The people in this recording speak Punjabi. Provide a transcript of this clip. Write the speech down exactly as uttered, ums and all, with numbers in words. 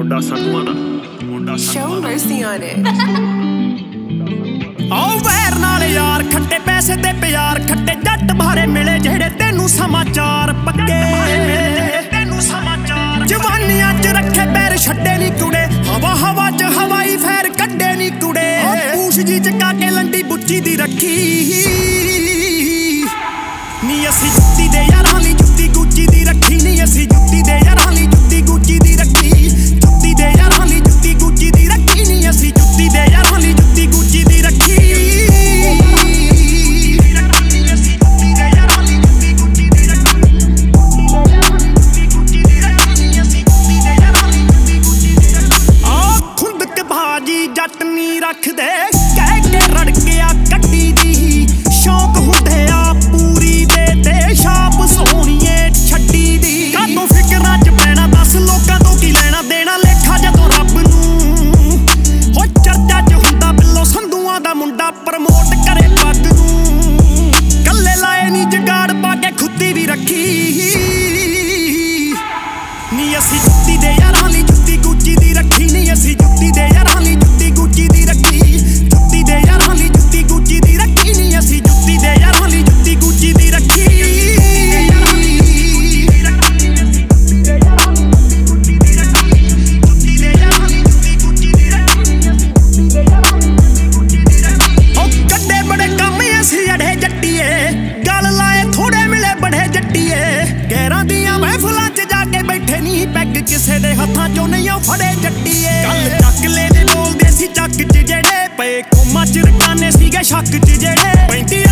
ਮੁੰਡਾ ਸੰਧੂਆਂ ਦਾ ਮੁੰਡਾ Show mercy on it. ਆਓ ਵੈਰ ਨਾਲ ਯਾਰ ਖੱਟੇ ਪੈਸੇ ਤੇ ਪਿਆਰ ਖੱਟੇ ਜੱਟ ਭਾਰੇ ਮਿਲੇ ਜਿਹੜੇ ਤੈਨੂੰ ਸਮਾਚਾਰ ਪੱਕੇ ਤੈਨੂੰ ਸਮਾਚਾਰ ਜਵਾਨੀਆਂ ਚ ਰੱਖੇ ਪੈਰ ਛੱਡੇ ਨੀ ਕੁੜੇ ਹਵਾ ਹਵਾ ਚ ਹਵਾਈ ਫੇਰ ਕੱਢੇ ਨੀ ਕੁੜੇ ਪੂਛ ਜੀ ਚਕਾ ਕੇ ਲੰਡੀ ਬੁੱਚੀ ਦੀ ਰੱਖੀ ਨੀ ਅਸੀਂ ਜੁੱਤੀ ਦੇ ਯਾਰਾਂ ਲਈ ਜੁੱਤੀ ਗੁੱਚੀ ਦੀ ਰੱਖੀ ਨੀ ਅਸੀਂ ਜੁੱਤੀ ਦੇ ਯਾਰਾਂ ਲਈ ਜੁੱਤੀ ਗੁੱਚੀ ਦੀ ਰੱਖੀ ਜੁੱਤੀ ਦੇ ਯਾਰਾਂ ਲਈ ਜੁੱਤੀ ਗੁੱਚੀ ਦੀ ਰੱਖੀ ਨੀ ਅਸੀਂ ਜੁੱਤੀ ਦੇ ਯਾਰਾਂ ਲਈ ਜੁੱਤੀ ਗੁੱਚੀ ਦੀ ਰੱਖੀ ਜੱਟ ਨੀ ਰੱਖਦੇ ਕਹਿ ਕੇ ਰੜਕਿਆ ਕੱਢੀ ਦੀ ਸ਼ੌਕ ਹੁੰਦੇ ਆ ਪੂਰੀ ਦੇ ਤੇ ਛਾਪ ਸੋਹਣੀਏ ਛੱਡੀ ਦੀ ਕਾਤੋਂ ਫਿਕਰਾਂ ਚ ਪੈਣਾ ਦੱਸ ਲੋਕਾਂ ਤੋਂ ਕੀ ਲੈਣਾ ਦੇਣਾ ਲੇਖਾ ਜਦੋਂ ਰੱਬ ਨੂੰ ਹੋ ਚਰਚਾ ਚ ਹੁੰਦਾ ਬਿੱਲੋ ਸੰਧੂਆਂ ਦਾ ਮੁੰਡਾ ਪ੍ਰਮੋਟ ਕਰੇ ਪੱਗ ਨੂੰ ਕੱਲੇ ਲਾਏ ਨੀ ਜਗਾੜ ਪਾ ਕੇ ਖੁੱਦੀ ਵੀ ਰੱਖੀ ਨੀ ਅਸੀਂ ਜੁੱਤੀ ਦੇ ਯਾਰਾਂ ਲਈ ਜੁੱਤੀ ਗੁੱਚੀ ਦੀ ਰੱਖੀ ਨੀ ਅਸੀਂ ਜੁੱਤੀ ਦੇ ਯਾਰਾਂ ਲਈ ਜੁੱਤੀ ਗੁੱਚੀ ਦੀ ਰੱਖੀ ਜੁੱਤੀ ਦੇ ਯਾਰਾਂ ਲਈ ਜੁੱਤੀ ਗੁੱਚੀ ਦੀ ਰੱਖੀ ਨੀ ਅਸੀਂ ਜੁੱਤੀ ਦੇ ਯਾਰਾਂ ਲਈ ਜੁੱਤੀ ਗੁੱਚੀ ਦੀ ਰੱਖੀ ਉਹ ਕੱਢੇ ਬੜੇ ਕੰਮ ਅਸੀਂ ਅੜੇ ਜੱਟੀਏ ਗੱਲ ਲਾਏ ਥੋੜੇ ਮਿਲੇ ਬੜੇ ਜੱਟੀਏ ਗੈਰਾਂ ਦੀਆਂ ਮਹਿਫਲਾਂ ਚ ਜਾ ਕੇ ਬੈਠੇ ਨੀ ਪੈਗ ਕਿਸੇ ਦੇ ਹੱਥਾਂ ਚੋਂ ਨਹੀਂ ਆ ਫੜੇ ਜੱਟੀਏ ਗੱਲ ਚੱਕ ਲੈ ਦੇ ਬੋਲਦੇ ਸੀ ਚੱਕ ਚ ਜਿਹੜੇ ਪਏ ਕੋਮਾ ਚ ਰਕਾਨੇ ਸੀਗੇ ਸ਼ੱਕ ਚ ਜਿਹੜੇ ਪੈਂਦੀ